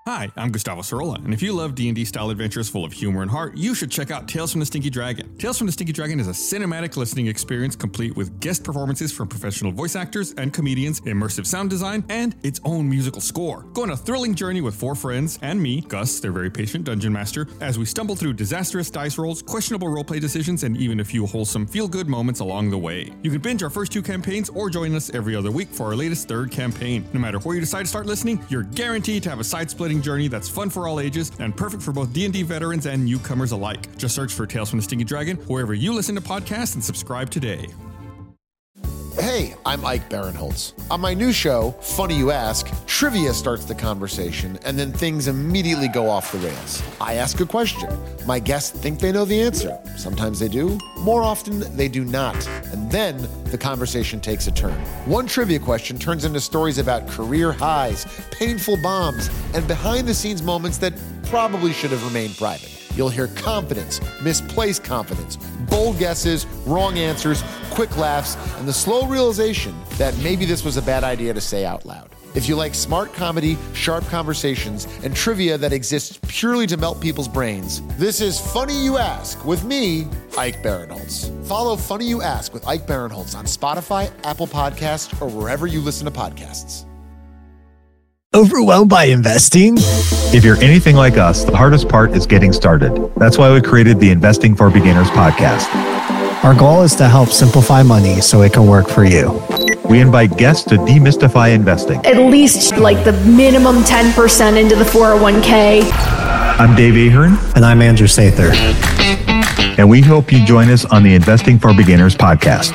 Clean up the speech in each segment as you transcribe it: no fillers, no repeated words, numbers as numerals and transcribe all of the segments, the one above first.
Hi, I'm Gustavo Sorolla, and if you love D&D style adventures full of humor and heart, you should check out Tales from the Stinky Dragon. Tales from the Stinky Dragon is a cinematic listening experience complete with guest performances from professional voice actors and comedians, immersive sound design, and its own musical score. Go on a thrilling journey with 4 friends and me, Gus, their very patient dungeon master, as we stumble through disastrous dice rolls, questionable roleplay decisions, and even a few wholesome feel-good moments along the way. You can binge our first 2 campaigns or join us every other week for our latest 3rd campaign. No matter where you decide to start listening, you're guaranteed to have a side-splitting journey that's fun for all ages and perfect for both D&D veterans and newcomers alike. Just search for Tales from the Stinky Dragon wherever you listen to podcasts and subscribe today. Hey, I'm Ike Barinholtz. On my new show, Funny You Ask, trivia starts the conversation and then things immediately go off the rails. I ask a question. My guests think they know the answer. Sometimes they do. More often, they do not. And then the conversation takes a turn. One trivia question turns into stories about career highs, painful bombs, and behind-the-scenes moments that probably should have remained private. You'll hear confidence, misplaced confidence, bold guesses, wrong answers, quick laughs, and the slow realization that maybe this was a bad idea to say out loud. If you like smart comedy, sharp conversations, and trivia that exists purely to melt people's brains, this is Funny You Ask with me, Ike Barinholtz. Follow Funny You Ask with Ike Barinholtz on Spotify, Apple Podcasts, or wherever you listen to podcasts. Overwhelmed by investing? If you're anything like us, the hardest part is getting started. That's why we created the Investing for Beginners podcast. Our goal is to help simplify money so it can work for you. We invite guests to demystify investing. At least like the minimum 10% into the 401k. I'm Dave Ahern. And I'm Andrew Sather. And we hope you join us on the Investing for Beginners podcast.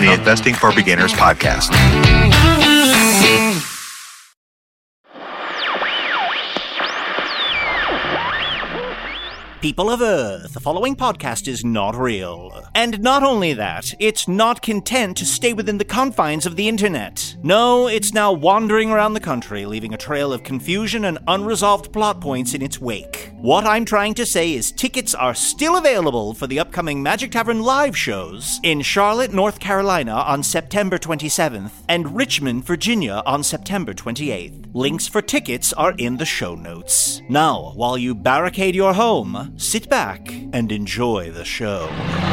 People of Earth, the following podcast is not real. And not only that, it's not content to stay within the confines of the internet. No, it's now wandering around the country, leaving a trail of confusion and unresolved plot points in its wake. What I'm trying to say is tickets are still available for the upcoming Magic Tavern live shows in Charlotte, North Carolina on September 27th and Richmond, Virginia on September 28th. Links for tickets are in the show notes. Now, while you barricade your home, sit back and enjoy the show.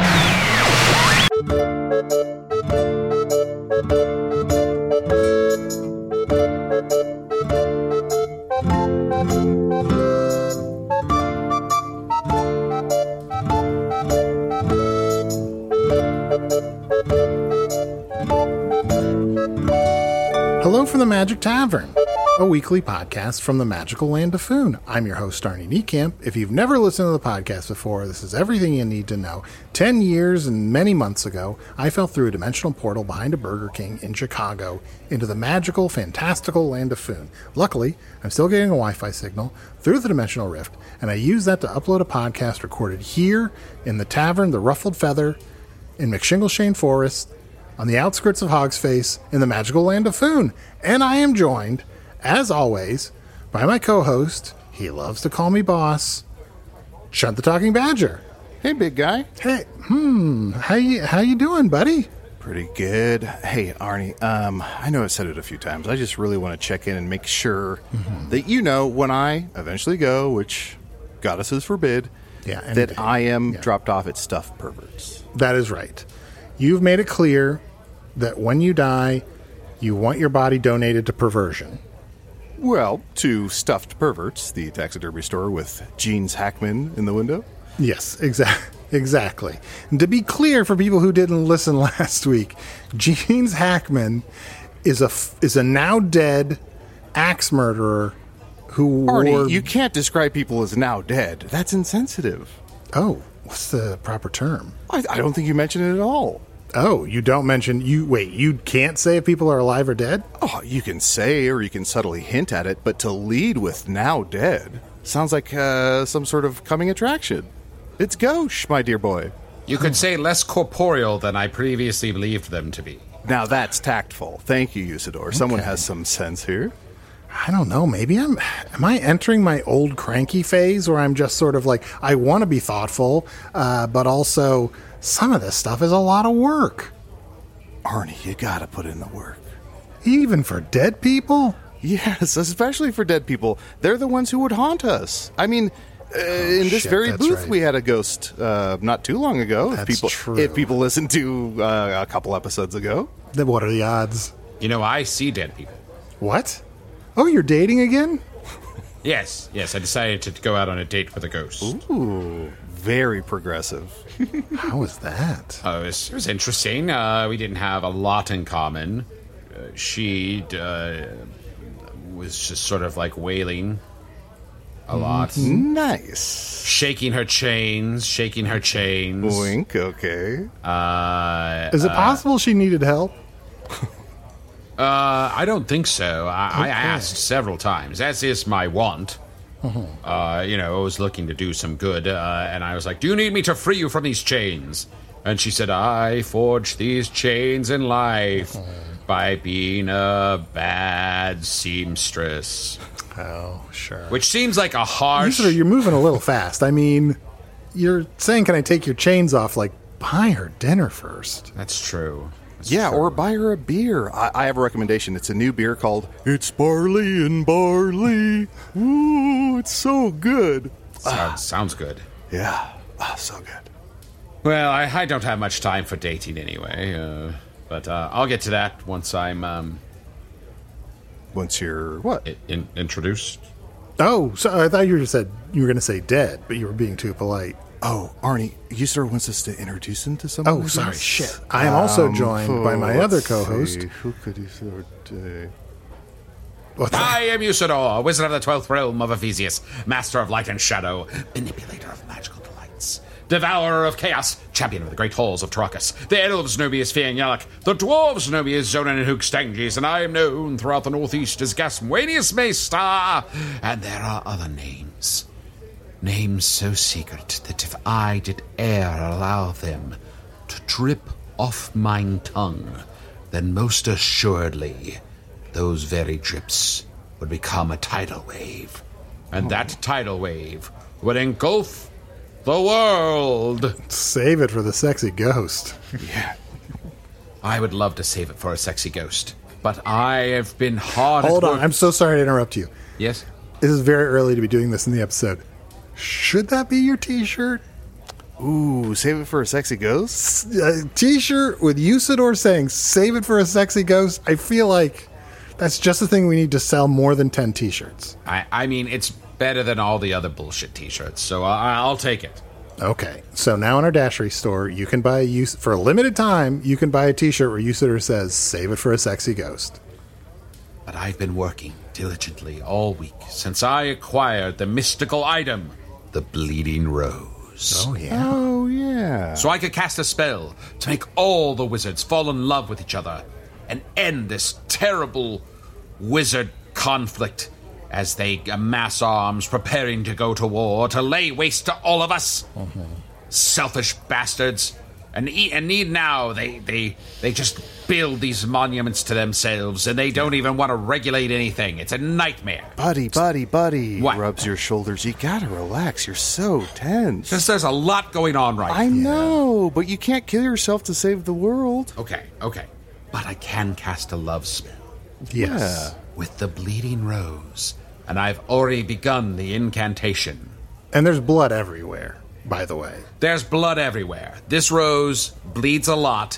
Hello from the Magic Tavern, a weekly podcast from the magical land of Foon. I'm your host, Arnie Niekamp. If you've never listened to the podcast before, this is everything you need to know. 10 years and many months ago, I fell through a dimensional portal behind a Burger King in Chicago into the magical, fantastical land of Foon. Luckily, I'm still getting a Wi-Fi signal through the dimensional rift, and I use that to upload a podcast recorded here in the tavern, the Ruffled Feather, in McShingleshane Forest, on the outskirts of Hogsface, in the magical land of Foon. And I am joined, as always, by my co-host, he loves to call me boss, Chunt the Talking Badger. Hey, big guy. Hey, how you doing, buddy? Pretty good. Hey, Arnie, I know I've said it a few times. I just really want to check in and make sure that you know when I eventually go, which goddesses forbid, that I am dropped off at Stuffed Perverts. That is right. You've made it clear that when you die, you want your body donated to perversion. Well, to Stuffed Perverts, the taxidermy store with Jeans Hackman in the window. Yes, exactly. And to be clear for people who didn't listen last week, Jeans Hackman is a now dead axe murderer who Arnie, you can't describe people as now dead. That's insensitive. Oh, what's the proper term? I don't think you mentioned it at all. Oh, you don't mention... you can't say if people are alive or dead? Oh, you can say or you can subtly hint at it, but to lead with now dead sounds like some sort of coming attraction. It's gauche, my dear boy. You could say less corporeal than I previously believed them to be. Now that's tactful. Thank you, Usador. Okay. Someone has some sense here. I don't know. Maybe am I entering my old cranky phase where I'm just sort of like, I want to be thoughtful, but also... some of this stuff is a lot of work. Arnie, you gotta put in the work. Even for dead people? Yes, especially for dead people. They're the ones who would haunt us. I mean, in this very booth, we had a ghost not too long ago. That's true. If people listened to a couple episodes ago. Then what are the odds? You know, I see dead people. What? Oh, you're dating again? Yes, I decided to go out on a date with a ghost. Ooh, very progressive. How was that? It was interesting. We didn't have a lot in common. She was just sort of like wailing a lot. Nice. Shaking her chains. Wink, okay. Is it possible she needed help? I don't think so. I asked several times, as is my want. I was looking to do some good, and I was like, do you need me to free you from these chains? And she said, I forged these chains in life by being a bad seamstress. Oh, sure. Which seems like a harsh... You're moving a little fast. I mean, you're saying, can I take your chains off? Like, buy her dinner first. That's true. Or buy her a beer. I have a recommendation. It's a new beer called It's Barley and Barley. Ooh, it's so good. Sounds good. Yeah, so good. Well, I don't have much time for dating anyway, but I'll get to that once I'm... Once you're, what? Introduced. Oh, so I thought you were going to say dead, but you were being too polite. Oh, Arnie, Usador wants us to introduce him to someone. Oh, sorry, shit. I am also joined by my other co-host. Who could Usador be? I am Usador, wizard of the 12th realm of Ephesius, master of light and shadow, manipulator of magical delights, devourer of chaos, champion of the great halls of Tarakas. The elves know me as Fian Yalak, the dwarves know me as Zonan and Hookstanges, and I am known throughout the northeast as Gasmwanius Maystar. And there are other names. Names so secret that if I did e'er allow them to drip off mine tongue, then most assuredly those very drips would become a tidal wave. And that tidal wave would engulf the world. Save it for the sexy ghost. Yeah. I would love to save it for a sexy ghost, but I have been hard Hold at on, work. I'm so sorry to interrupt you. Yes? This is very early to be doing this in the episode. Should that be your t-shirt? Ooh, save it for a sexy ghost? T-shirt with Usador saying, save it for a sexy ghost. I feel like that's just the thing we need to sell more than 10 t-shirts. I mean, it's better than all the other bullshit t-shirts, so I'll take it. Okay, so now in our Dashery store, you can buy for a limited time, you can buy a t-shirt where Usador says, save it for a sexy ghost. But I've been working diligently all week since I acquired the mystical item, the Bleeding Rose. Oh, yeah. Oh, yeah. So I could cast a spell to make all the wizards fall in love with each other and end this terrible wizard conflict as they amass arms preparing to go to war to lay waste to all of us. Selfish bastards. And need now, they just build these monuments to themselves, and they don't even want to regulate anything. It's a nightmare. Buddy. What? Rubs your shoulders. You gotta relax. You're so tense. Just there's a lot going on right now. I know, but you can't kill yourself to save the world. Okay. But I can cast a love spell. Yes. With the Bleeding Rose. And I've already begun the incantation. And there's blood everywhere, by the way. There's blood everywhere. This rose bleeds a lot.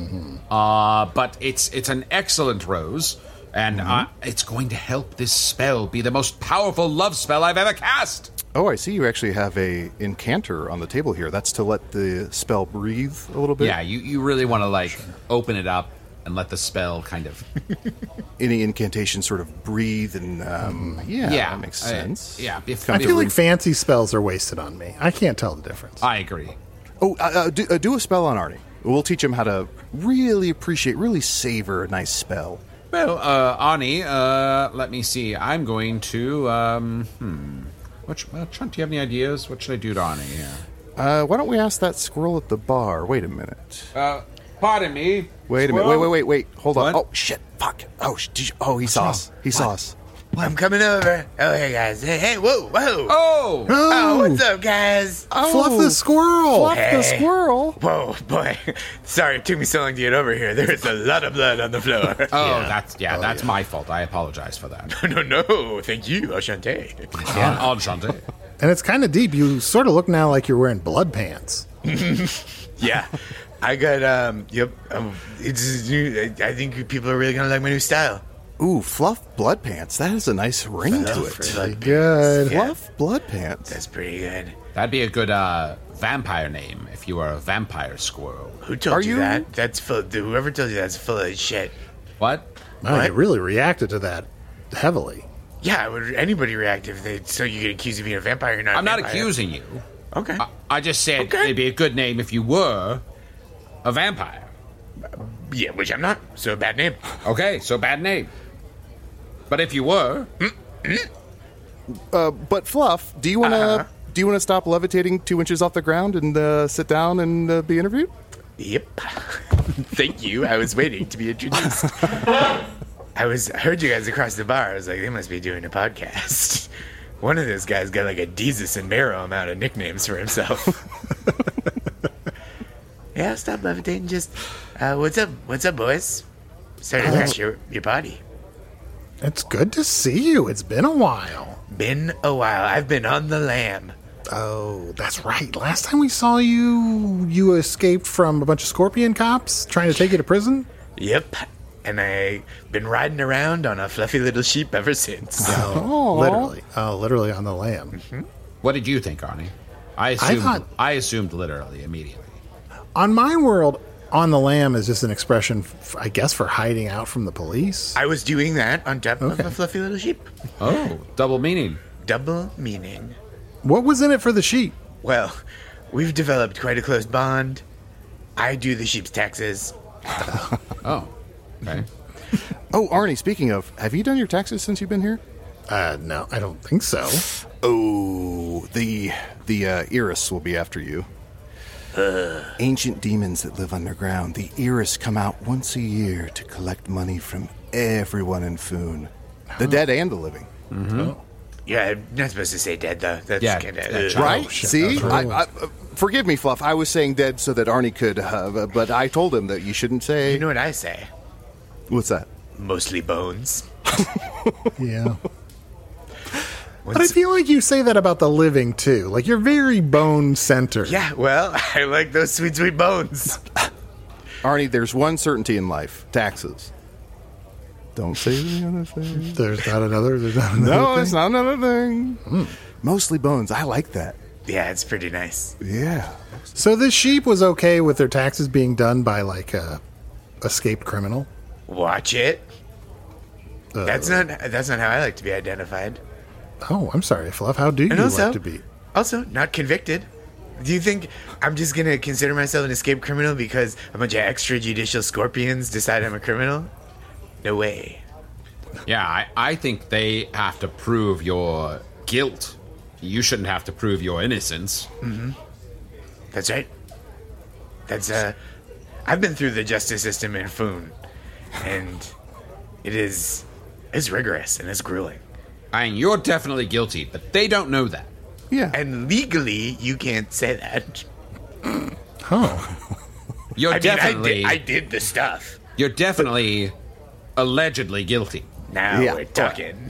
But it's an excellent rose. And it's going to help this spell be the most powerful love spell I've ever cast. Oh, I see you actually have a incanter on the table here. That's to let the spell breathe a little bit? Yeah, you really want to, open it up and let the spell kind of... Any incantation sort of breathe and, that makes sense. I feel like fancy spells are wasted on me. I can't tell the difference. I agree. Oh, do a spell on Arnie. We'll teach him how to really appreciate, really savor a nice spell. Well, Arnie, let me see. I'm going to, Chunt, do you have any ideas? What should I do to Arnie here? Why don't we ask that squirrel at the bar? Wait a minute. Pardon me. Wait a minute. Wait. Hold on. What? Oh, shit. Fuck. Oh, he saw us. He saw us. I'm coming over. Oh, hey, guys. Hey, whoa. Oh, what's up, guys? Fluff the squirrel. Fluff the squirrel. Whoa, boy. Sorry it took me so long to get over here. There's a lot of blood on the floor. That's my fault. I apologize for that. No. Thank you. Enchanté. Enchanté. And it's kind of deep. You sort of look now like you're wearing blood pants. Yeah. I got, I think people are really going to like my new style. Ooh, Fluff Blood Pants. That has a nice ring to it. Pretty good. Fluff Blood Pants. That's pretty good. That'd be a good vampire name if you were a vampire squirrel. Who told you that? That's whoever told you that's full of shit. What? Wow, you really reacted to that heavily. Yeah, would anybody react if so you get accused of being a vampire? You're not. I'm not accusing you. Okay. I just said it'd be a good name if you were a vampire. Yeah, which I'm not. So bad name. Okay, so bad name. But if you were, but Fluff, do you want to stop levitating 2 inches off the ground and sit down and be interviewed? Yep. Thank you. I was waiting to be introduced. I heard you guys across the bar. I was like, they must be doing a podcast. One of those guys got like a Jesus and Mero amount of nicknames for himself. Yeah, stop levitating. Just, what's up, boys? Sorry to crash your body. It's good to see you. It's been a while. I've been on the lam. Oh, that's right. Last time we saw you escaped from a bunch of scorpion cops trying to take you to prison? Yep. And I've been riding around on a fluffy little sheep ever since. Literally on the lam. Mm-hmm. What did you think, Arnie? I assumed literally immediately. On my world, on the lam is just an expression, I guess, for hiding out from the police. I was doing that on top of a fluffy little sheep. Oh, double meaning. Double meaning. What was in it for the sheep? Well, we've developed quite a close bond. I do the sheep's taxes. Oh, okay. Oh, Arnie, speaking of, have you done your taxes since you've been here? No, I don't think so. Oh, the Iris will be after you. Ancient demons that live underground. The Iris come out once a year to collect money from everyone in Foon. The dead and the living. Mm-hmm. Oh. Yeah, I'm not supposed to say dead, though. That's kind of... Right? See? Forgive me, Fluff. I was saying dead so that Arnie could, but I told him that you shouldn't say... You know what I say? What's that? Mostly bones. Yeah. But I feel like you say that about the living, too. Like, you're very bone-centered. Yeah, well, I like those sweet, sweet bones. Arnie, there's one certainty in life. Taxes. Don't say the other thing. There's not another No, thing? it's not another thing. Mostly bones. I like that. Yeah, it's pretty nice. Yeah. So this sheep was okay with their taxes being done by, like, a escaped criminal? Watch it. That's not how I like to be identified. Oh, I'm sorry, Fluff. How do you like to be? Also, not convicted. Do you think I'm just going to consider myself an escaped criminal because a bunch of extrajudicial scorpions decide I'm a criminal? No way. Yeah, I think they have to prove your guilt. You shouldn't have to prove your innocence. Mm-hmm. That's right. I've been through the justice system in Foon, and it's rigorous and it's grueling. I mean, you're definitely guilty, but they don't know that. Yeah. And legally, you can't say that. Oh. I did the stuff. You're definitely allegedly guilty. Now we're talking.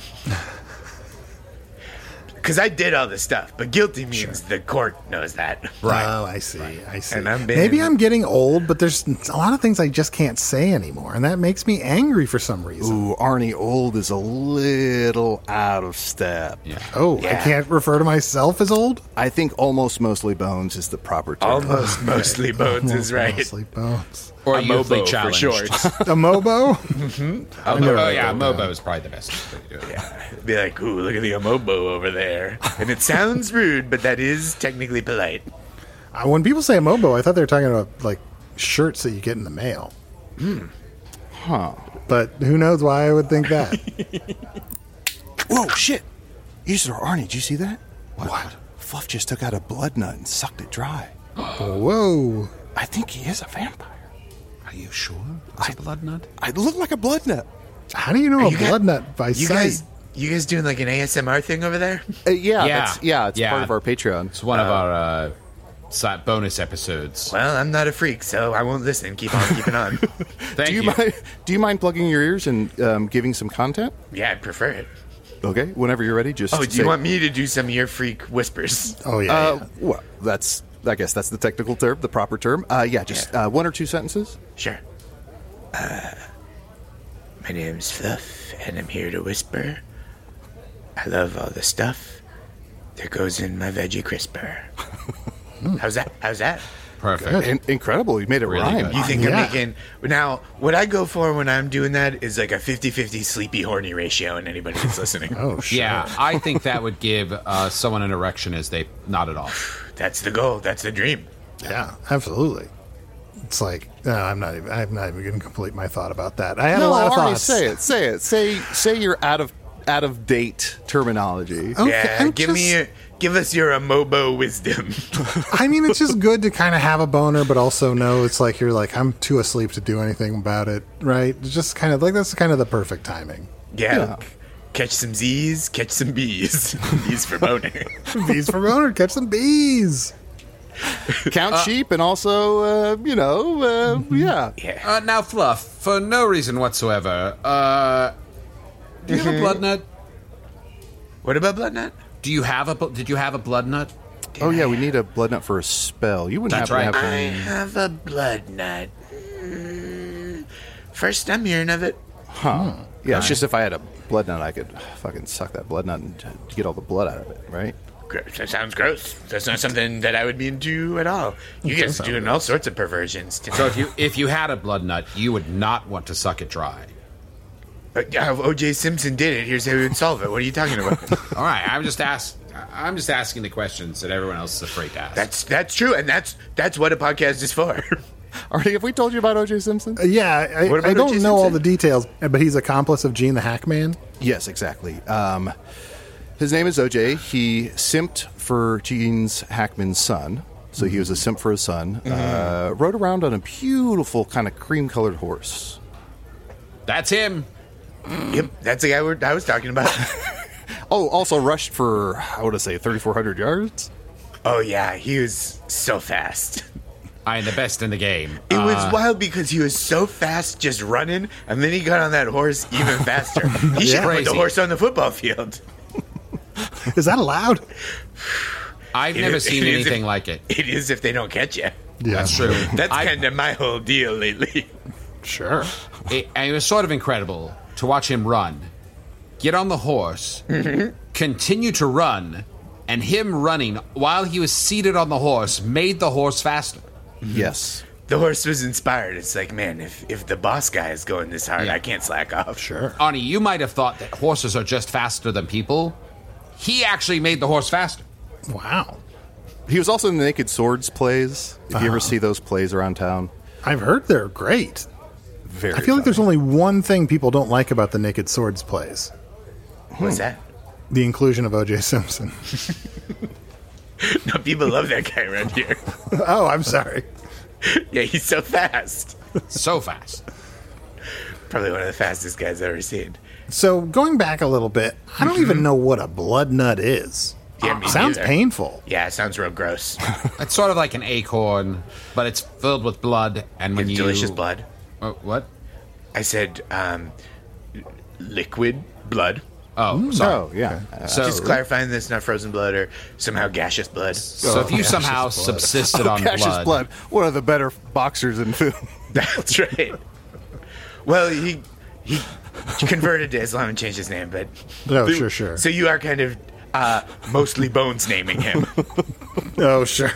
Because I did all the stuff, but guilty means the court knows that. Right. Oh, I see. I see. And maybe I'm getting old, but there's a lot of things I just can't say anymore, and that makes me angry for some reason. Ooh, Arnie, old is a little out of step. Yeah. Oh, yeah. I can't refer to myself as old? I think almost mostly bones is the proper term. Almost mostly bones is right. Mostly bones. Or a mobo for short. A mobo? Mm-hmm. A mobo is probably the best way to do it. Yeah. Be like, ooh, look at the amobo over there. And it sounds rude, but that is technically polite. When people say amobo, I thought they were talking about, like, shirts that you get in the mail. Huh. But who knows why I would think that. Whoa, shit. Isidore, Arnie, did you see that? What? Fluff just took out a blood nut and sucked it dry. Whoa. I think he is a vampire. Are you sure? It's a blood nut? I look like a blood nut. How do you know a blood nut by sight? You guys doing like an ASMR thing over there? It's part of our Patreon. It's one of our bonus episodes. Well, I'm not a freak, so I won't listen. Keep on keeping on. Thank you. Do you mind plugging your ears and giving some content? Yeah, I'd prefer it. Okay, whenever you're ready, just do you want me to do some of your freak whispers? Oh, yeah. Well, I guess that's the technical term, the proper term. One or two sentences. Sure. My name's Fluff, and I'm here to whisper. I love all the stuff that goes in my veggie crisper. How's that? Perfect. Incredible. You made it Really rhyme. good. You think I'm making... Now, what I go for when I'm doing that is like a 50-50 sleepy horny ratio in anybody that's listening. Oh, sure. Yeah, I think that would give someone an erection as they not at all. That's the goal. That's the dream. Yeah, absolutely. It's like, no, I'm not even going to complete my thought about that. I had a lot of Arnie, thoughts. Say it. Say your out of date terminology. Okay, yeah, give us your amoebo wisdom. I mean, it's just good to kind of have a boner, but also know it's like you're like, I'm too asleep to do anything about it, right? It's just kind of like, that's kind of the perfect timing. Yeah. Catch some Z's, catch some B's. B's for boner. Bees for boner, catch some bees. Count sheep and also, yeah. Now, Fluff, for no reason whatsoever, do you have a blood nut? What about blood nut? Did you have a blood nut? Oh, yeah, we need a blood nut for a spell. You wouldn't That's happen to right. I have have a blood nut. First I'm hearing of it. Huh. Yeah, it's just if I had a blood nut, I could fucking suck that blood nut and get all the blood out of it, right? That sounds gross. That's not something that I would be into at all. You guys are doing all sorts of perversions. So if you had a blood nut, you would not want to suck it dry. O.J. Simpson did it. Here's how we would solve it. What are you talking about? All right, I'm just asking the questions that everyone else is afraid to ask. That's true, and that's what a podcast is for. Artie, have we told you about O.J. Simpson? Yeah, I don't know all the details, but he's accomplice of Gene the Hackman. Yes, exactly. His name is O.J. He simped for Gene's Hackman's son. So he was a simp for his son. Rode around on a beautiful kind of cream-colored horse. That's him. Yep, that's the guy I was talking about. Oh, also rushed for, I want to say, 3,400 yards? Oh, yeah, he was so fast. I am the best in the game. It was wild because he was so fast just running, and then he got on that horse even faster. He should put the horse on the football field. Is that allowed? I've never seen anything like it. It is if they don't catch you. Yeah. That's true. That's kind of my whole deal lately. Sure. And it was sort of incredible to watch him run, get on the horse, continue to run, and him running while he was seated on the horse made the horse faster. Yes. The horse was inspired. It's like, man, if the boss guy is going this hard, I can't slack off. Sure. Arnie, you might have thought that horses are just faster than people. He actually made the horse faster. Wow. He was also in the Naked Swords plays. If you ever see those plays around town. I've heard they're great. Very I feel like there's only one thing people don't like about the Naked Swords plays. What's that? The inclusion of O.J. Simpson. No, people love that guy around here. Oh, I'm sorry. Yeah, he's so fast. So fast. Probably one of the fastest guys I've ever seen. So going back a little bit, I don't even know what a blood nut is. Yeah, me Sounds neither. painful. Yeah, it sounds real gross. It's sort of like an acorn, but it's filled with blood. And when It's delicious blood. What? I said liquid blood. Oh, sorry. Oh, yeah. So Just clarifying this, not frozen blood or somehow gaseous blood. So if you somehow subsisted on Cassius blood, one of the better boxers in film. That's right. Well, he converted to Islam and changed his name, but Oh, sure. So you are kind of mostly Bones naming him. Oh, sure.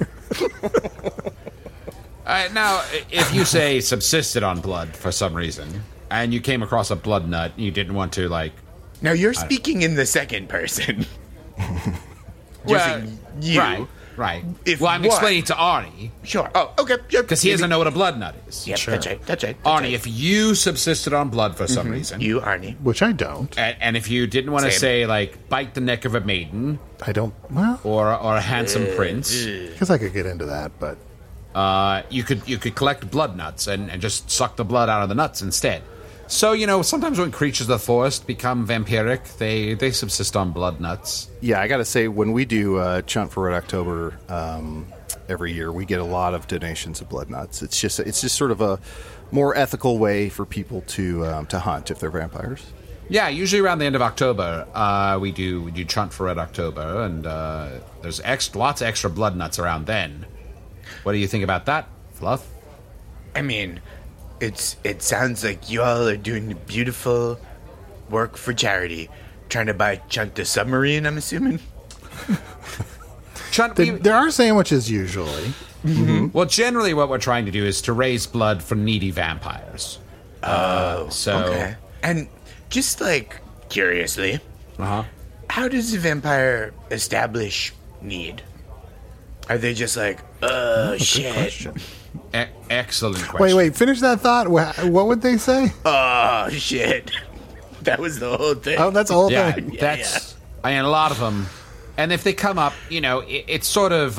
now, if you say subsisted on blood for some reason, and you came across a blood nut, and you didn't want to Now you're speaking in the second person. Well, you. Right. If I'm what? explaining to Arnie. Sure. Oh, okay. Because he doesn't know what a blood nut is. Yep, Sure. That's right. Arnie, if you subsisted on blood for some reason, You, Arnie. Which I don't. and if you didn't want to Same. say, bite the neck of a maiden, I don't. Well, or a handsome prince, because I could get into that, but you could collect blood nuts and just suck the blood out of the nuts instead. So, sometimes when creatures of the forest become vampiric, they subsist on blood nuts. Yeah, I got to say, when we do Chunt for Red October every year, we get a lot of donations of blood nuts. It's just sort of a more ethical way for people to hunt if they're vampires. Yeah, usually around the end of October, we do Chunt for Red October, and there's lots of extra blood nuts around then. What do you think about that, Fluff? I mean, it sounds like you all are doing beautiful work for charity. Trying to buy Chunt the submarine, I'm assuming? Chunt, there are sandwiches usually. Mm-hmm. Well, generally what we're trying to do is to raise blood for needy vampires. Okay. And just, curiously, how does a vampire establish need? Are they just shit? Excellent question. Wait, finish that thought. What would they say? Oh, shit. That was the whole thing. Oh, that's the whole thing. That's... I mean, a lot of them. And if they come up, it's sort of...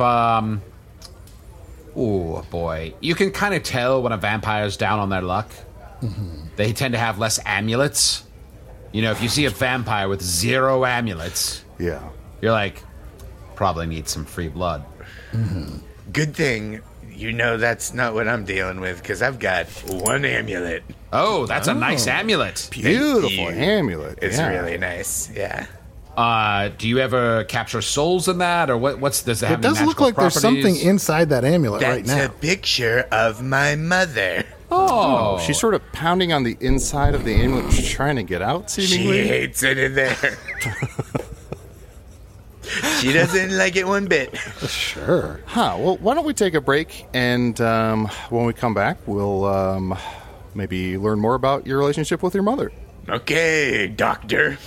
oh, boy. You can kind of tell when a vampire's down on their luck. Mm-hmm. They tend to have less amulets. If you see a vampire with 0 amulets... Yeah. You're like, probably need some free blood. Mm-hmm. Good thing... that's not what I'm dealing with, because I've got 1 amulet. Oh, that's a nice amulet. Beautiful amulet. It's really nice, yeah. Do you ever capture souls in that, or does it have? It does look like properties? There's something inside that amulet right now. That's a picture of my mother. Oh. She's sort of pounding on the inside of the amulet, trying to get out, seemingly. She hates it in there. She doesn't like it one bit. Sure. Well, why don't we take a break, and when we come back, we'll maybe learn more about your relationship with your mother. Okay, doctor.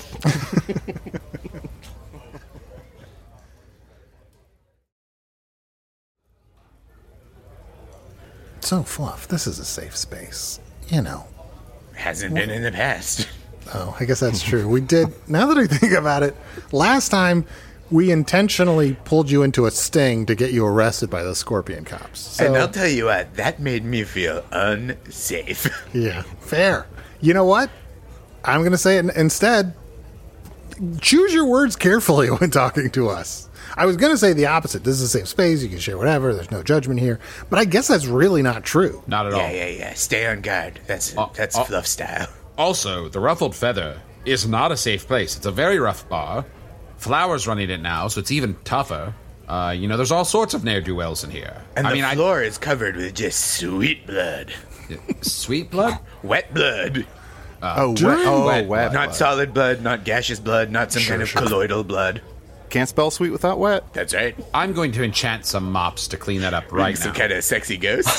So, Fluff, this is a safe space. Hasn't been in the past. Oh, I guess that's true. We did. Now that I think about it, last time... we intentionally pulled you into a sting to get you arrested by the Scorpion cops. So, and I'll tell you what, that made me feel unsafe. Yeah, fair. You know what? I'm going to say it instead. Choose your words carefully when talking to us. I was going to say the opposite. This is a safe space. You can share whatever. There's no judgment here. But I guess that's really not true. Not at all. Yeah. Stay on guard. That's Fluff style. Also, the Ruffled Feather is not a safe place. It's a very rough bar. Flowers running it now, so it's even tougher. There's all sorts of ne'er-do-wells in here. And the floor is covered with just sweet blood. Sweet blood? Wet blood. Wet. Not solid blood, not gaseous blood, not some kind of colloidal blood. Can't spell sweet without wet. That's right. I'm going to enchant some mops to clean that up right now. Some kind of sexy ghost.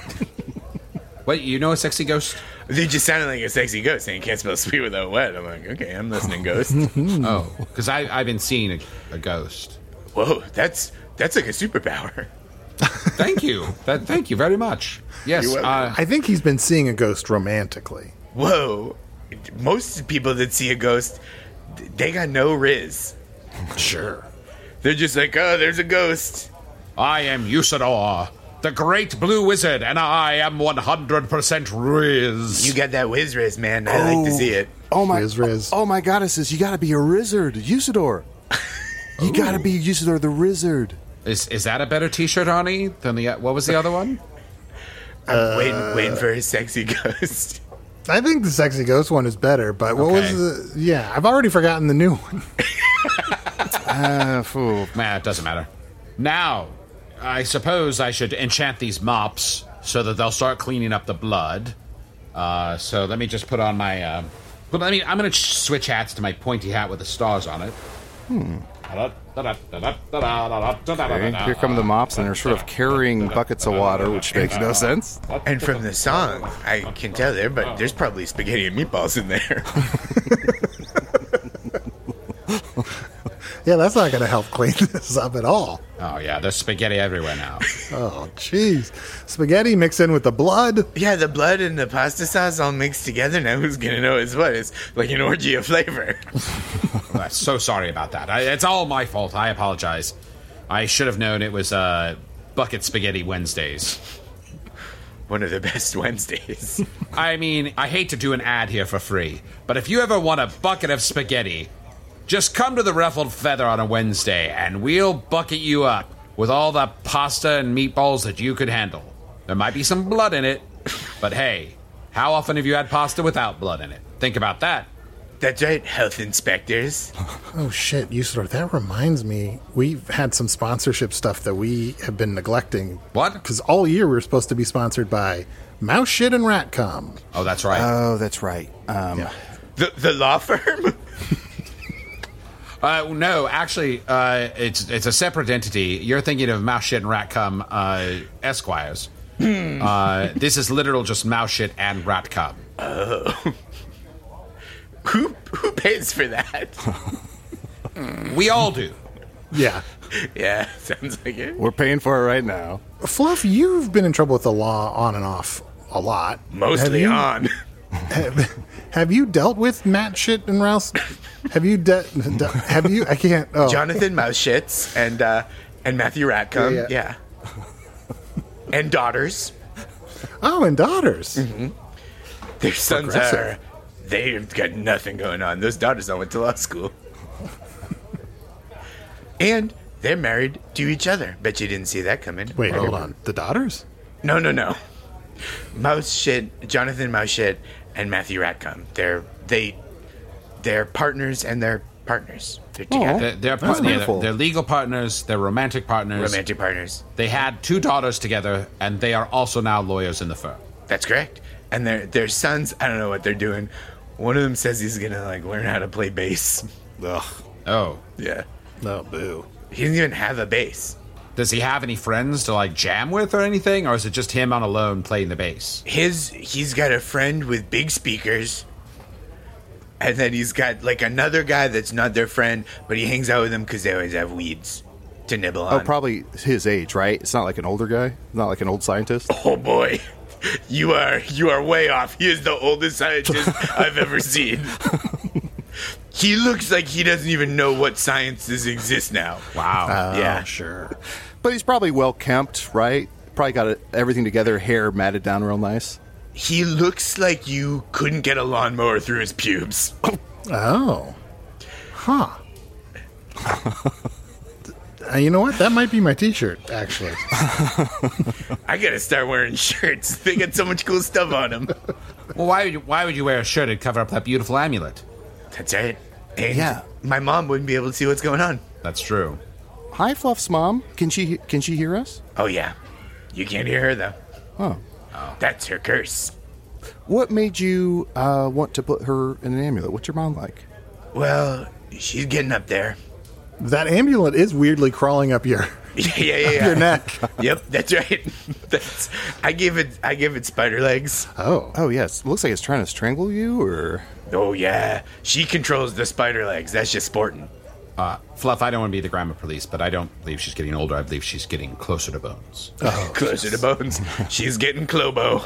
Wait, you know a sexy ghost? They just sounded like a sexy ghost saying can't spell sweet without wet. I'm like, okay, I'm listening, ghost. Oh, because I've been seeing a ghost. Whoa, that's like a superpower. Thank you. Thank you very much. Yes. I think he's been seeing a ghost romantically. Whoa. Most people that see a ghost, they got no riz. Sure. They're just like, oh, there's a ghost. I am Usador, the great blue wizard, and I am 100% Riz. You got that whiz Riz, man. I like to see it. Oh my, Riz. Oh my goddesses, you gotta be a Rizzard, Usador. You gotta be Usador the Rizzard. Is that a better t-shirt, Arnie, than what was the other one? I'm waiting for his sexy ghost. I think the sexy ghost one is better, but what was the... Yeah, I've already forgotten the new one. It doesn't matter. Now, I suppose I should enchant these mops so that they'll start cleaning up the blood. So let me just put on my... I'm going to switch hats to my pointy hat with the stars on it. Okay, here come the mops, and they're sort of carrying buckets of water, which makes no sense. And from the song, I can tell there's probably spaghetti and meatballs in there. Yeah, that's not going to help clean this up at all. Oh, yeah, there's spaghetti everywhere now. Oh, jeez. Spaghetti mixed in with the blood. Yeah, the blood and the pasta sauce all mixed together. Now who's going to know it's what? It's like an orgy of flavor. I'm so sorry about that. It's all my fault. I apologize. I should have known it was Bucket Spaghetti Wednesdays. one of the best Wednesdays. I mean, I hate to do an ad here for free, but if you ever want a bucket of spaghetti, just come to the Ruffled Feather on a Wednesday, and we'll bucket you up with all the pasta and meatballs that you could handle. There might be some blood in it, but hey, how often have you had pasta without blood in it? Think about that. That's right, health inspectors. Oh, shit, Usador, that reminds me. We've had some sponsorship stuff that we have been neglecting. What? Because all year we were supposed to be sponsored by Mouse Shit and Ratcom. Oh, that's right. Oh, that's right. The law firm? No, actually, it's a separate entity. You're thinking of Mouse Shit and Ratcom Esquires. This is literal just Mouse Shit and Ratcom. Oh. Who pays for that? We all do. Yeah. Yeah, sounds like it. We're paying for it right now. Fluff, you've been in trouble with the law on and off a lot. Mostly on. Have you dealt with Matt Shit and Rouse? Have you? Have you? I can't. Oh. Jonathan Mouseshits and Matthew Ratcom. Yeah. And daughters. Oh, and daughters. Mm-hmm. Their sons are. They've got nothing going on. Those daughters all went to law school. And they're married to each other. Bet you didn't see that coming. Wait, hold on. The daughters? No. Jonathan Mouseshit and Matthew Ratcom. They're partners and they're partners. They're together. They're legal partners. They're romantic partners. Romantic partners. They had 2 daughters together, and they are also now lawyers in the firm. That's correct. And their sons, I don't know what they're doing. One of them says he's gonna learn how to play bass. Ugh. Oh. Yeah. No, boo. He doesn't even have a bass. Does he have any friends to jam with or anything, or is it just him on alone playing the bass? He's got a friend with big speakers, and then he's got another guy that's not their friend, but he hangs out with them because they always have weeds to nibble on. Oh, probably his age, right? It's not like an older guy, not like an old scientist. Oh boy. You are way off. He is the oldest scientist I've ever seen. He looks like he doesn't even know what sciences exist now. Wow. Yeah, sure. But he's probably well kempt, right? Probably got everything together, hair matted down real nice. He looks like you couldn't get a lawnmower through his pubes. Oh. Huh. You know what? That might be my t-shirt, actually. I gotta start wearing shirts. They got so much cool stuff on them. Well, why would you wear a shirt and cover up that beautiful amulet? That's right. And my mom wouldn't be able to see what's going on. That's true. Hi, Fluff's mom. Can she hear us? Oh, yeah. You can't hear her, though. Oh. That's her curse. What made you want to put her in an amulet? What's your mom like? Well, she's getting up there. That amulet is weirdly crawling up your your neck. Yep, that's right. I give it spider legs. Oh yes. It looks like it's trying to strangle you, or oh yeah, she controls the spider legs. That's just sporting. Fluff, I don't want to be the grammar police, but I don't believe she's getting older. I believe she's getting closer to bones. Oh, closer to bones. She's getting Clobo.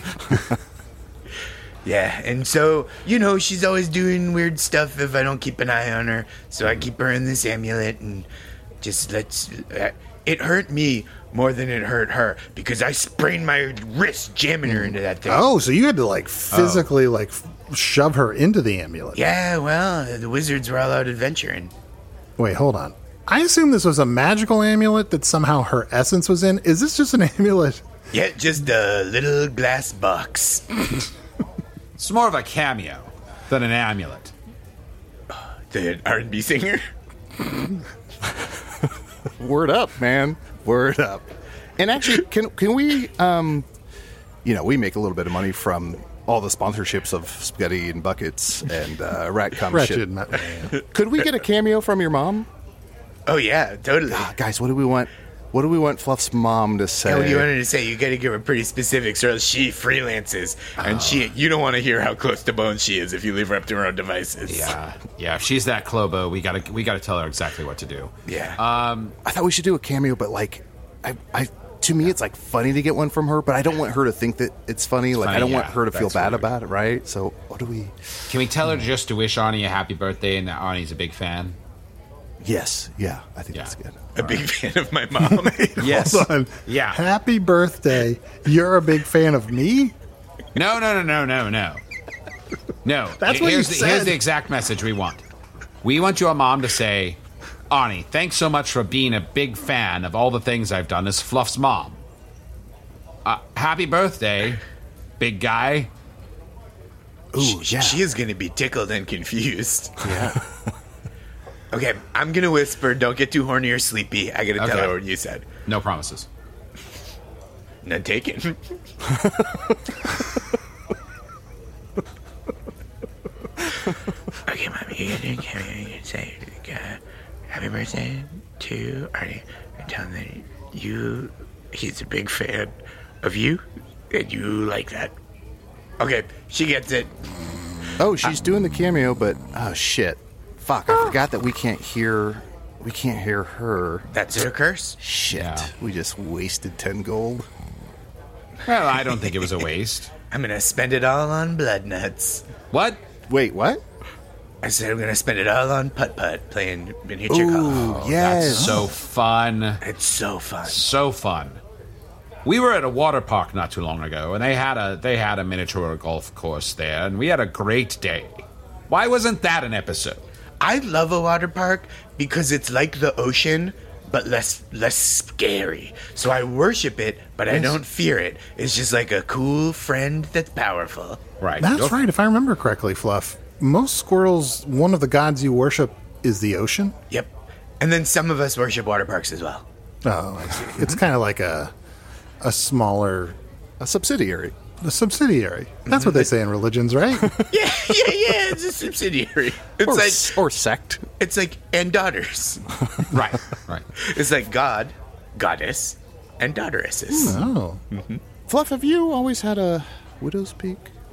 Yeah, and so, she's always doing weird stuff if I don't keep an eye on her. So I keep her in this amulet and just it hurt me more than it hurt her because I sprained my wrist jamming her into that thing. Oh, so you had to physically shove her into the amulet. Yeah, well, the wizards were all out adventuring. Wait, hold on. I assume this was a magical amulet that somehow her essence was in. Is this just an amulet? Yeah, just a little glass box. It's more of a cameo than an amulet. The R&B singer? Word up, man. Word up. And actually, can we, we make a little bit of money from all the sponsorships of Spaghetti and Buckets and Ratcom shit. Could we get a cameo from your mom? Oh, yeah, totally. Guys, what do we want? What do we want Fluff's mom to say? What do you want her to say? You got to give her pretty specifics, or else she freelances, and you don't want to hear how close to bone she is if you leave her up to her own devices. Yeah. If she's that Clobo, we gotta tell her exactly what to do. Yeah. I thought we should do a cameo, but to me, it's funny to get one from her, but I don't want her to think that it's funny. I don't want her to feel bad about it, right? So, what do we? Can we tell her just to wish Arnie a happy birthday and that Arnie's a big fan? Yes. Yeah, I think that's good. A big fan of my mom. Yes. Hold on. Yeah. Happy birthday. You're a big fan of me? No. No. That's what you said. Here's the exact message we want. We want your mom to say, Arnie, thanks so much for being a big fan of all the things I've done as Fluff's mom. Happy birthday, big guy. Ooh, yeah. She is going to be tickled and confused. Yeah. Okay, I'm going to whisper, don't get too horny or sleepy. I got to tell her what you said. No promises. None taken. Okay, Mommy, you're going to say happy birthday to Arnie. And tell him that he's a big fan of you, and you like that. Okay, she gets it. Oh, she's doing the cameo, but oh shit. Fuck, I forgot that we can't hear her. That's her curse? Shit. Yeah. We just wasted 10 gold. Well, I don't think it was a waste. I'm going to spend it all on blood nuts. What? Wait, what? I said I'm going to spend it all on putt-putt playing miniature golf. Ooh, yes. That's so fun. It's so fun. So fun. We were at a water park not too long ago, and they had a miniature golf course there, and we had a great day. Why wasn't that an episode? I love a water park because it's like the ocean, but less scary. So I worship it, but I don't fear it. It's just like a cool friend that's powerful. Right. That's right. If I remember correctly, Fluff, most squirrels, one of the gods you worship is the ocean. Yep. And then some of us worship water parks as well. Oh, I see. It's kind of like a smaller... A subsidiary. A subsidiary. That's what they say in religions, right? Yeah. It's a subsidiary. It's or sect. It's like and daughters. Right. It's like God, goddess, and daughteresses. Oh. Mm-hmm. Fluff, have you always had a widow's peak?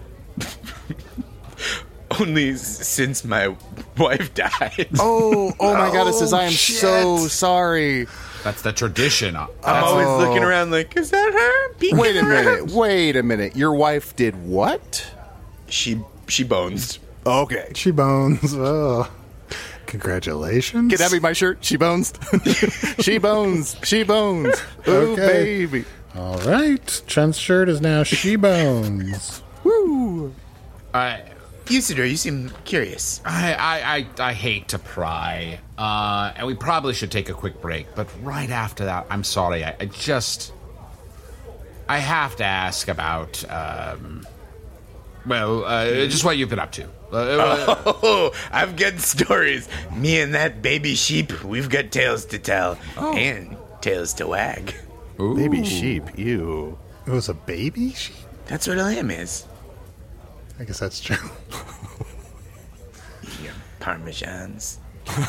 Only since my wife died. Oh my God! It says I am so sorry. That's the tradition. I'm always looking around like, is that her? Peeking Wait a minute. Your wife did what? She bones. Okay. She bones. Oh. Congratulations. Can that be my shirt? She bones. She bones. She bones. Oh, Okay. baby. All right. Trent's shirt is now She Bones. Woo. Usador, you seem curious. I hate to pry, and we probably should take a quick break, but right after that, I'm sorry, I have to ask about, just what you've been up to. I've got stories. Me and that baby sheep, we've got tales to tell, and tales to wag. Ooh. Baby sheep, ew. It was a baby sheep? That's what a lamb is. I guess that's true. Yeah, parmesans.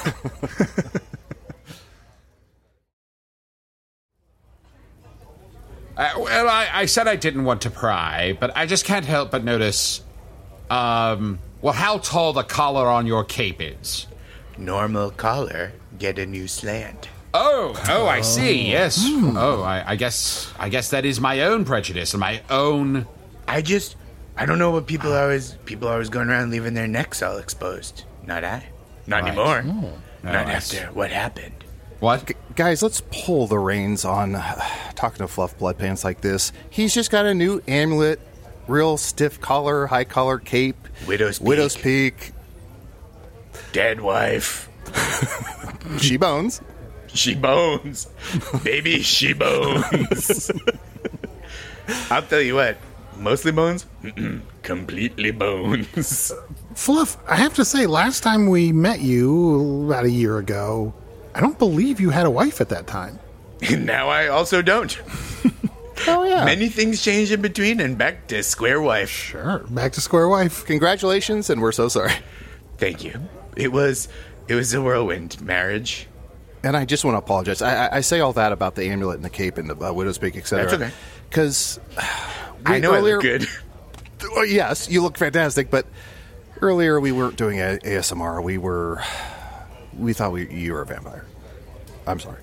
I said I didn't want to pry, but I just can't help but notice, how tall the collar on your cape is. Normal collar, get a new slant. Oh, I see, yes. I guess that is my own prejudice and my own... I don't know what people are always going around leaving their necks all exposed. Not anymore. Not after what happened. What? Guys, let's pull the reins on talking to Fluff Blood Pants like this. He's just got a new amulet, real stiff collar, high collar cape. Widow's Peak. Dead wife. She bones. She bones. Baby, she bones. I'll tell you what. Mostly bones? Completely bones. Fluff, I have to say, last time we met you, about a year ago, I don't believe you had a wife at that time. Now I also don't. Oh, yeah. Many things change in between and back to square wife. Sure, back to square wife. Congratulations, and we're so sorry. Thank you. It was a whirlwind marriage. And I just want to apologize. I say all that about the amulet and the cape and the widow's peak, etc. That's okay. Because... I know earlier, I look good. Yes, you look fantastic, but earlier we weren't doing ASMR. We thought you were a vampire. I'm sorry.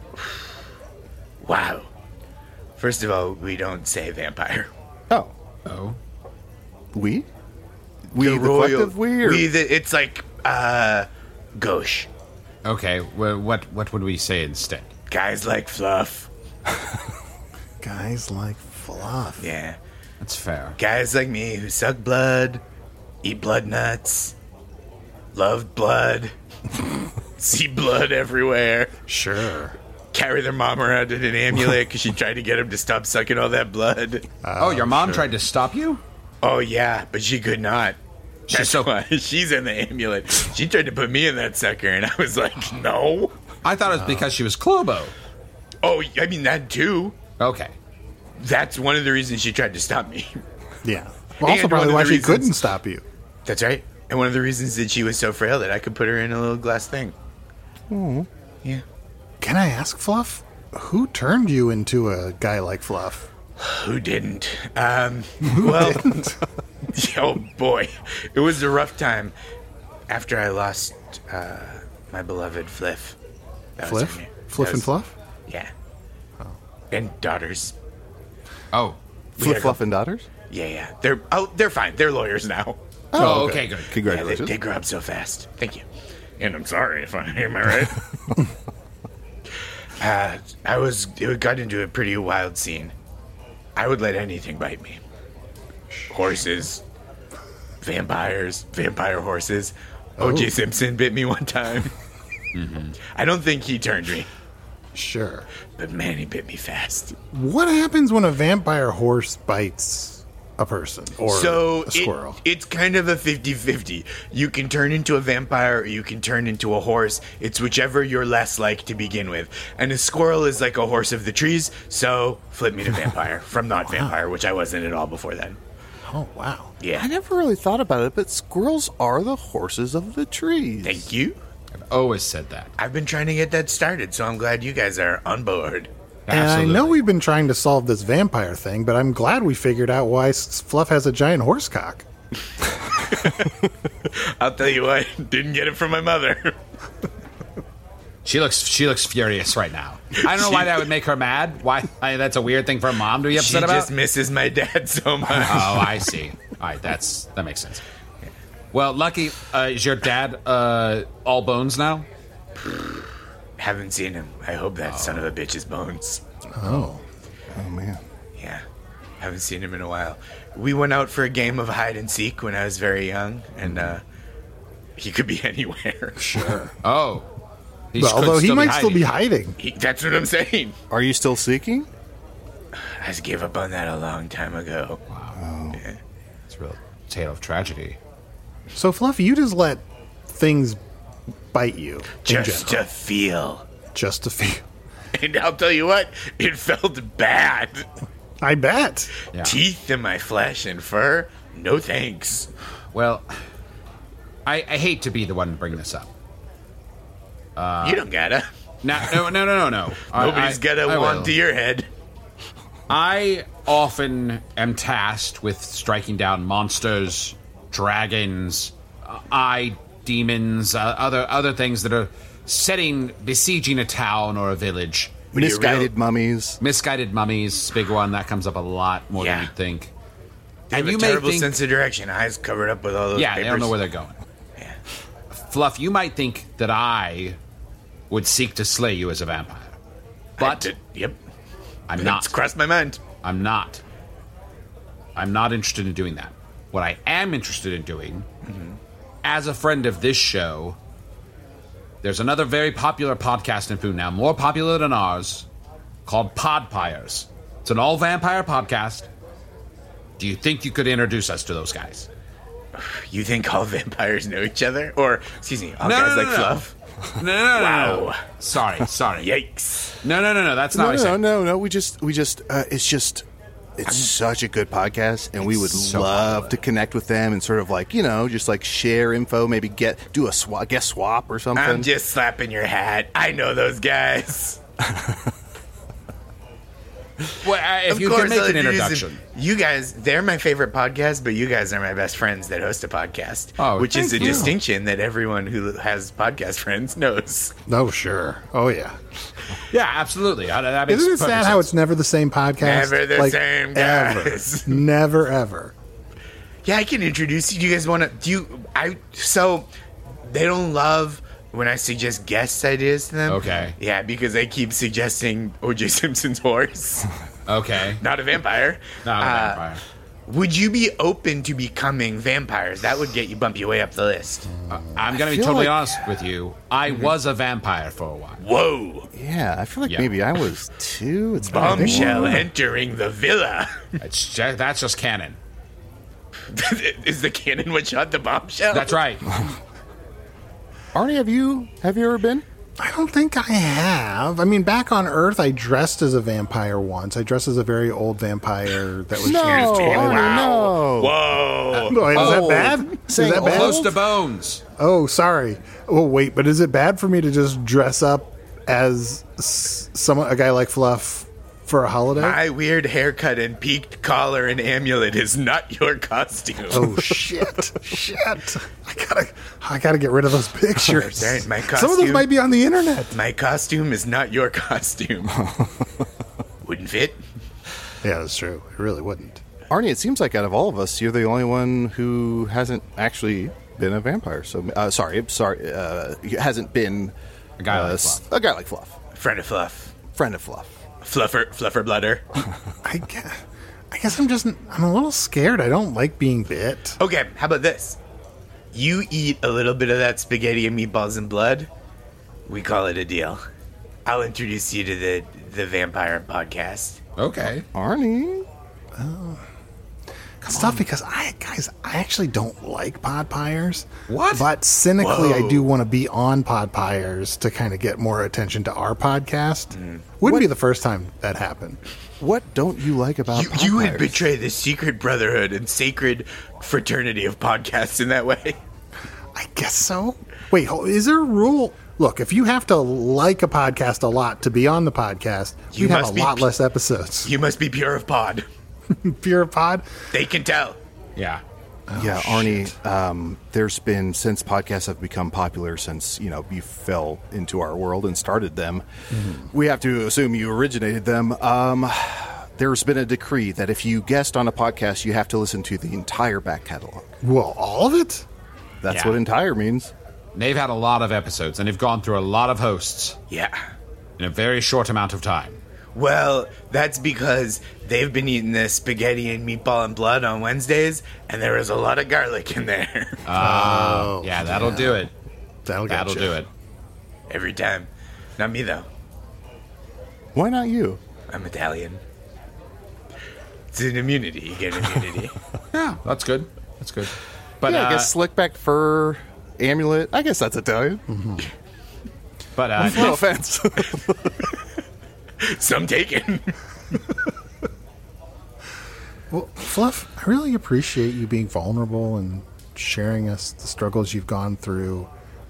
Wow. First of all, we don't say vampire. Oh. We? We the collective we? Or? It's like, gauche. Okay, well, what would we say instead? Guys like fluff. Guys like fluff. Yeah. That's fair. Guys like me who suck blood, eat blood nuts, love blood, see blood everywhere. Sure. Carry their mom around in an amulet because she tried to get him to stop sucking all that blood. Your mom tried to stop you? Oh, yeah, but she could not. That's why she's in the amulet. She tried to put me in that sucker, and I was like, no. I thought it was because she was Clobo. Oh, I mean, that too. Okay. That's one of the reasons she tried to stop me. Yeah. Well, also probably why she couldn't stop you. That's right. And one of the reasons that she was so frail that I could put her in a little glass thing. Oh. Yeah. Can I ask, Fluff? Who turned you into a guy like Fluff? Who didn't? Well, oh boy. It was a rough time after I lost my beloved Fliff. Fliff? Fliff and Fluff? Yeah. Oh. And daughters. Oh. Fliff, Fluff, and daughters? Yeah. They're fine. They're lawyers now. Oh, okay, good. Congratulations. Yeah, they grew up so fast. Thank you. And I'm sorry if am I right? It got into a pretty wild scene. I would let anything bite me. Horses, vampires, vampire horses. O.J. Simpson bit me one time. Mm-hmm. I don't think he turned me. Sure. But man, he bit me fast. What happens when a vampire horse bites a person or a squirrel? It's kind of a 50-50. You can turn into a vampire or you can turn into a horse. It's whichever you're less like to begin with. And a squirrel is like a horse of the trees, so flip me to vampire from not vampire, which I wasn't at all before then. Oh, wow. Yeah. I never really thought about it, but squirrels are the horses of the trees. Thank you. I've always said that. I've been trying to get that started, so I'm glad you guys are on board. And Absolutely. I know we've been trying to solve this vampire thing, but I'm glad we figured out why Fluff has a giant horse cock. I'll tell you what, didn't get it from my mother. She looks furious right now. I don't know why that would make her mad. Why? That's a weird thing for a mom to be upset about. She just misses my dad so much. Oh, I see. All right, that makes sense. Well, Lucky, is your dad all bones now? Haven't seen him. I hope that son of a bitch is bones. Oh, man. Yeah, haven't seen him in a while. We went out for a game of hide and seek when I was very young, and he could be anywhere. Sure. Oh. Although he might still be hiding. That's what I'm saying. Are you still seeking? I just gave up on that a long time ago. Wow. Yeah. It's a real tale of tragedy. So, Fluffy, you just let things bite you. Just to feel. Just to feel. And I'll tell you what, it felt bad. I bet. Yeah. Teeth in my flesh and fur, no thanks. Well, I hate to be the one to bring this up. You don't gotta. No. Nobody's got a wand to your head. I often am tasked with striking down monsters, dragons, demons, other things that are besieging a town or a village. Misguided mummies. Misguided mummies, big one. That comes up a lot more than you'd think. They have a terrible sense of direction. Eyes covered up with all those papers. They don't know where they're going. Yeah. Fluff, you might think that I would seek to slay you as a vampire. But yep. I'm not. It's crossed my mind. I'm not. I'm not interested in doing that. What I am interested in doing, as a friend of this show, there's another very popular podcast in food now, more popular than ours, called Podpires. It's an all-vampire podcast. Do you think you could introduce us to those guys? You think all vampires know each other? Or, excuse me, all guys like Fluff? No. Wow. Sorry. Yikes. No. That's not what I said. No. We just. It's such a good podcast, and we would love to connect with them and sort of just share info, maybe do a guest swap or something. I'm just slapping your hat. I know those guys. Well, if you can make an introduction. You guys, they're my favorite podcast, but you guys are my best friends that host a podcast, which is a distinction that everyone who has podcast friends knows. Oh, sure. Oh, yeah. Yeah, absolutely. Isn't it sad how it's never the same podcast? Never the same guys. Ever. Never, ever. Yeah, I can introduce you. Do you guys want to... So, they don't love when I suggest guest ideas to them. Okay. Yeah, because I keep suggesting O.J. Simpson's horse. Okay. Not a vampire. Not a vampire. Would you be open to becoming vampires? That would bump you way up the list. I'm going to be totally honest with you. I was a vampire for a while. Whoa. Yeah, I feel like maybe I was too. It's Bombshell entering the villa. That's just canon. Is the cannon what shot the bombshell? That's right. Arnie, have you ever been? I don't think I have. I mean, back on Earth, I dressed as a vampire once. I dressed as a very old vampire that was No. Whoa. Is that bad? Is that bad? Close to bones. Oh, sorry. Oh, wait, but is it bad for me to just dress up as a guy like Fluff for a holiday? My weird haircut and peaked collar and amulet is not your costume. Oh, shit. I gotta get rid of those pictures. Right, my costume, some of those might be on the internet. My costume is not your costume. Wouldn't fit. Yeah, that's true. It really wouldn't. Arnie, it seems like out of all of us, you're the only one who hasn't actually been a vampire. So, hasn't been a guy like Fluff. A guy like Fluff. Friend of Fluff. Fluffer blooder. I guess I'm a little scared. I don't like being bit. Okay, how about this? You eat a little bit of that spaghetti and meatballs and blood, we call it a deal. I'll introduce you to the vampire podcast. Okay. Arnie. It's tough because I actually don't like Podpires. What? But cynically, Whoa. I do want to be on Podpires to kind of get more attention to our podcast. Wouldn't be the first time that happened. What don't you like about You would Podpires? betray the secret brotherhood and sacred fraternity of podcasts in that way. I guess so. Wait, is there a rule? Look, if you have to like a podcast a lot to be on the podcast, you have a lot less episodes. You must be pure of pod. Pure of pod? They can tell. Yeah. Yeah, Arnie, there's been, since podcasts have become popular, since, you fell into our world and started them, we have to assume you originated them. There's been a decree that if you guest on a podcast, you have to listen to the entire back catalog. Well, all of it? That's what entire means. They've had a lot of episodes, and they've gone through a lot of hosts. Yeah. In a very short amount of time. Well, that's because they've been eating this spaghetti and meatball and blood on Wednesdays, and there is a lot of garlic in there. Yeah, that'll do it. That'll do it. Every time. Not me, though. Why not you? I'm Italian. It's an immunity. You get immunity. Yeah, that's good. That's good. But I guess slickback fur, amulet. I guess that's Italian. But no offense. Some taken. Well, Fluff, I really appreciate you being vulnerable and sharing us the struggles you've gone through,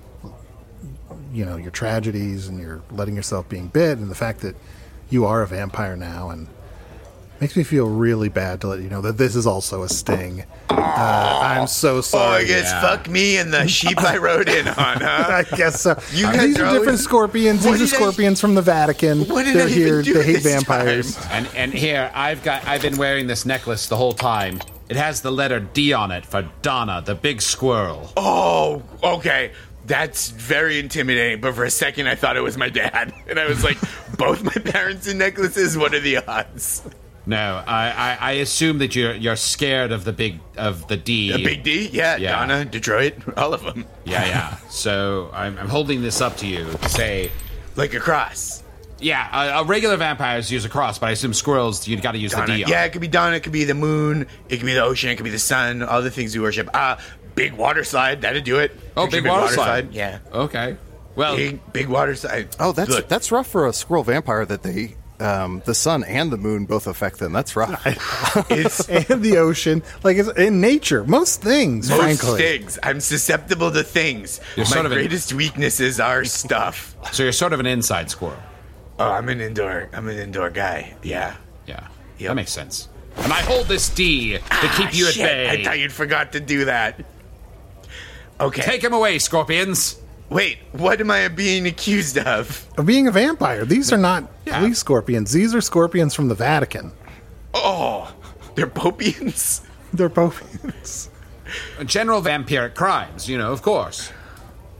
your tragedies, and you're letting yourself being bit, and the fact that you are a vampire now, and makes me feel really bad to let you know that this is also a sting. I'm so sorry. Oh, I guess fuck me and the sheep I rode in on, huh? I guess so. You These guys are different scorpions. These are scorpions from the Vatican. What did They're I here. even do They hate this vampires. time? And here I've been wearing this necklace the whole time. It has the letter D on it for Donna, the big squirrel. Oh, okay. That's very intimidating, but for a second I thought it was my dad. And I was like, both my parents in necklaces? What are the odds? No, I assume that you're scared of the D. The big D? Yeah, Donna, Detroit, all of them. Yeah. So I'm holding this up to you to say, like a cross. Yeah, regular vampires use a cross, but I assume squirrels you got to use Donna. the D. Yeah, it could be Donna, it could be the moon, it could be the ocean, it could be the sun, all the things we worship. Big water slide, that'd do it. Oh, big water slide. Yeah. Okay. Well, big water slide. Oh, that's rough for a squirrel vampire that they. The sun and the moon both affect them. That's rough. And the ocean. Like, it's in nature. Most things, frankly. Most things. I'm susceptible to things. My greatest weaknesses are stuff. So you're sort of an inside squirrel. Oh, I'm an indoor guy. Yeah. Yeah. Yep. That makes sense. And I hold this D to keep you at bay. I thought you'd forgot to do that. Okay. Take him away, scorpions. Wait, what am I being accused of? Of being a vampire. These are not police scorpions. These are scorpions from the Vatican. Oh, they're popians? They're popians. General vampiric crimes, of course.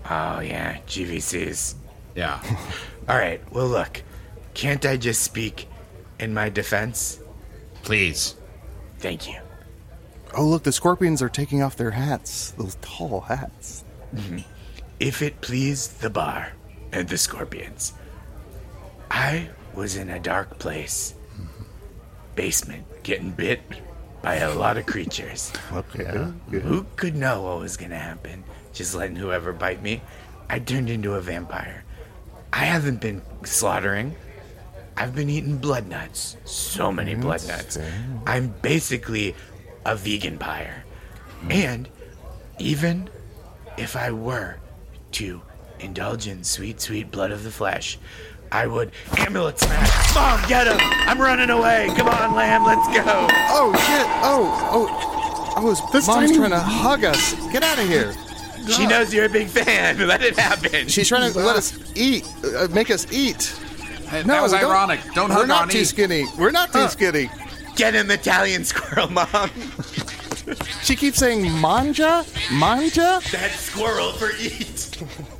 Oh, yeah, GVCs. Yeah. All right, well, look. Can't I just speak in my defense? Please. Thank you. Oh, look, the scorpions are taking off their hats. Those tall hats. Mm-hmm. If it pleased the bar and the scorpions, I was in a dark place. Basement, getting bit by a lot of creatures. Okay. Who could know what was going to happen? Just letting whoever bite me. I turned into a vampire. I haven't been slaughtering. I've been eating blood nuts. So many blood nuts. I'm basically a vegan pyre. And even if I were to indulge in sweet, sweet blood of the flesh, I would amulet smash. Mom, get him! I'm running away. Come on, Lamb, let's go. Oh, shit. Mom's trying to hug us. Get out of here. She knows you're a big fan. Let it happen. She's trying to let us eat, make us eat. Hey, that was ironic. Don't hug We're not Arnie. too skinny. We're not too skinny. Get him, Italian squirrel, Mom. She keeps saying manja? Manja? That's squirrel for eat.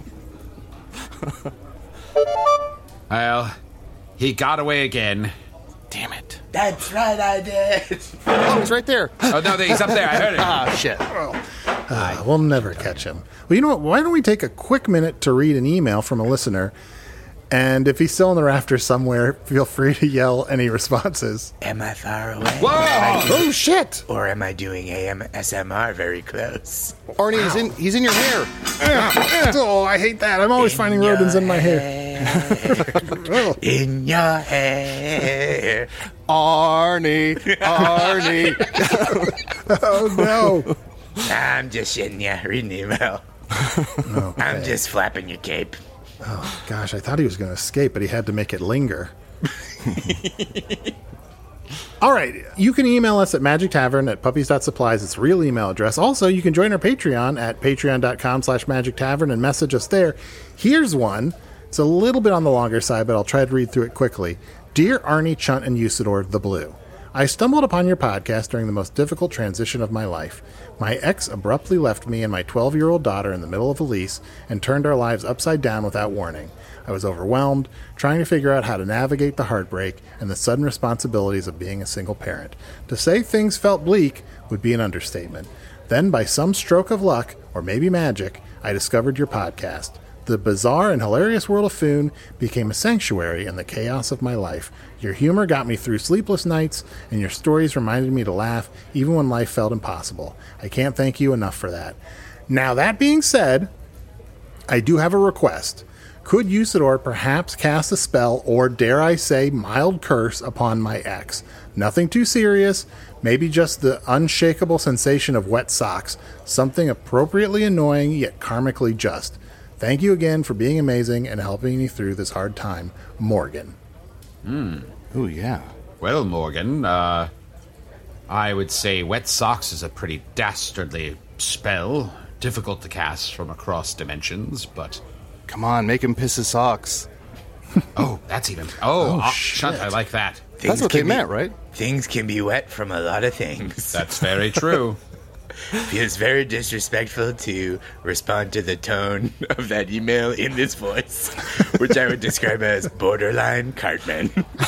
Well, he got away again. Damn it. That's right, I did. Oh, he's right there. Oh, no, he's up there. I heard him. Ah, shit. We'll never catch him. Well, you know what? Why don't we take a quick minute to read an email from a listener? And if he's still in the rafters somewhere, feel free to yell any responses. Am I far away? Whoa! Oh, shit! Or am I doing ASMR very close? Arnie, he's in your hair. Oh, I hate that. I'm always finding rodents in my hair. In your hair. Arnie. Oh, no. I'm just sitting here reading the email. Okay. I'm just flapping your cape. Oh, gosh, I thought he was going to escape, but he had to make it linger. All right, you can email us at magictavern@puppies.supplies. It's a real email address. Also, you can join our Patreon at patreon.com/magictavern and message us there. Here's one. It's a little bit on the longer side, but I'll try to read through it quickly. Dear Arnie, Chunt, and Usador the Blue, I stumbled upon your podcast during the most difficult transition of my life. My ex abruptly left me and my 12-year-old daughter in the middle of a lease and turned our lives upside down without warning. I was overwhelmed, trying to figure out how to navigate the heartbreak and the sudden responsibilities of being a single parent. To say things felt bleak would be an understatement. Then, by some stroke of luck, or maybe magic, I discovered your podcast. The bizarre and hilarious world of Foon became a sanctuary in the chaos of my life. Your humor got me through sleepless nights, and your stories reminded me to laugh even when life felt impossible. I can't thank you enough for that. Now, that being said, I do have a request. Could Usador perhaps cast a spell, or dare I say, mild curse upon my ex? Nothing too serious, maybe just the unshakable sensation of wet socks, something appropriately annoying yet karmically just. Thank you again for being amazing and helping me through this hard time. Morgan. Oh, yeah. Well, Morgan, I would say wet socks is a pretty dastardly spell. Difficult to cast from across dimensions, but... Come on, make him piss his socks. Oh, that's even... Chunt, I like that. That's what they meant, right? Things can be wet from a lot of things. That's very true. Feels very disrespectful to respond to the tone of that email in this voice, which I would describe as borderline Cartman.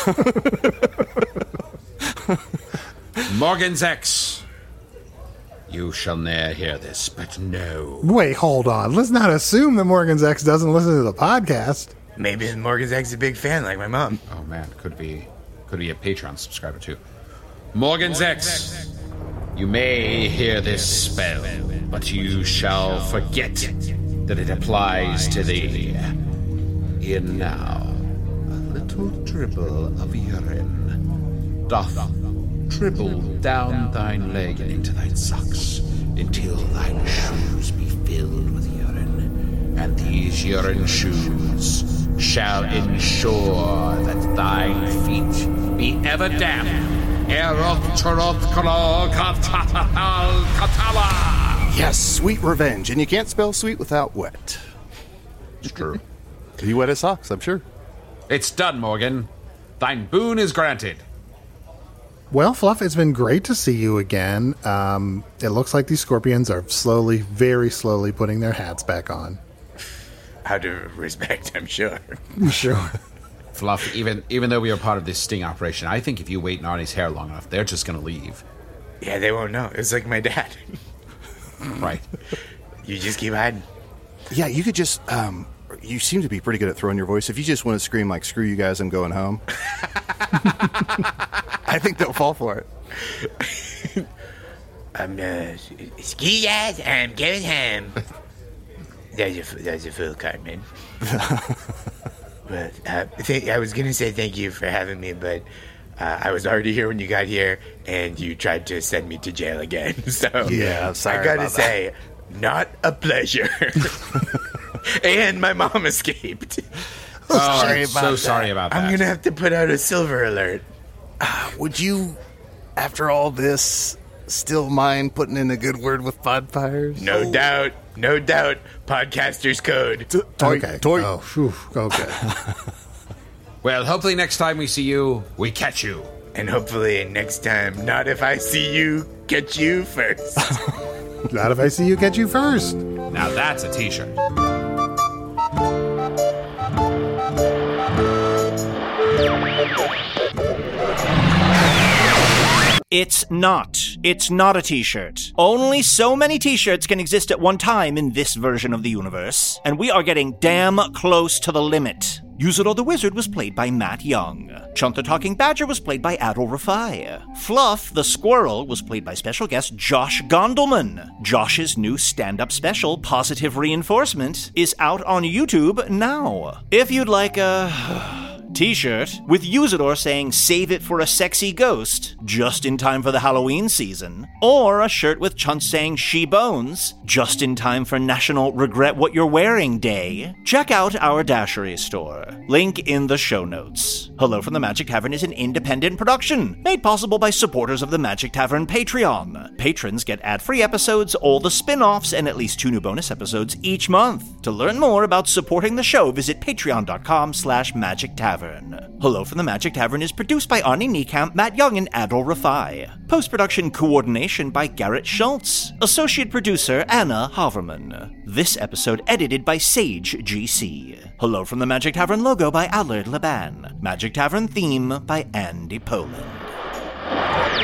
Morgan's ex. You shall ne'er hear this, but no. Wait, hold on. Let's not assume that Morgan's ex doesn't listen to the podcast. Maybe Morgan's ex is a big fan, like my mom. Oh, man, could be a Patreon subscriber, too. Morgan's ex. You may hear this spell, but you shall forget that it applies to thee. E'en now, a little dribble of urine doth dribble down thine leg and into thine socks, until thine shoes be filled with urine. And these urine shoes shall ensure that thine feet be ever damp. Yes, sweet revenge. And you can't spell sweet without wet. It's true. He wet his socks, I'm sure. It's done, Morgan. Thine boon is granted. Well, Fluff, it's been great to see you again. It looks like these scorpions are slowly, very slowly putting their hats back on. out of respect, I'm sure. Sure. Fluff, even though we are part of this sting operation, I think if you wait in Arnie's hair long enough, they're just going to leave. Yeah, they won't know. It's like my dad. Right. You just keep hiding. Yeah, you could just, you seem to be pretty good at throwing your voice. If you just want to scream like, screw you guys, I'm going home. I think they'll fall for it. Screw you guys, I'm going home. That's a full Cartman. But I was going to say thank you for having me, but I was already here when you got here, and you tried to send me to jail again. So yeah, sorry I got to say, not a pleasure. And my mom escaped. Sorry about that. I'm going to have to put out a silver alert. Would you, after all this, still mind putting in a good word with Podfires? No doubt. No doubt. Podcaster's code. Okay. Oh, phew. Okay. Well, hopefully next time we see you, we catch you. And hopefully next time, not if I see you, catch you first. Not if I see you, catch you first. Now that's a t-shirt. It's not a t-shirt. Only so many t-shirts can exist at one time in this version of the universe, and we are getting damn close to the limit. Usador the Wizard was played by Matt Young. Chunt the Talking Badger was played by Adol Rafai. Fluff the Squirrel was played by special guest Josh Gondelman. Josh's new stand-up special, Positive Reinforcement, is out on YouTube now. If you'd like a t-shirt with Usador saying "Save it for a sexy ghost" just in time for the Halloween season, or a shirt with Chunt saying "She bones" just in time for National Regret What You're Wearing Day, check out our Dashery store. Link in the show notes. Hello from the Magic Tavern is an independent production made possible by supporters of the Magic Tavern Patreon. Patrons get ad-free episodes, all the spin-offs, and at least 2 new bonus episodes each month. To learn more about supporting the show, visit patreon.com/Magic Tavern. Hello from the Magic Tavern is produced by Arnie Niekamp, Matt Young, and Adol Rafai. Post-production coordination by Garrett Schultz. Associate producer Anna Haverman. This episode edited by Sage GC. Hello from the Magic Tavern logo by Allard Laban. Magic Tavern theme by Andy Poland.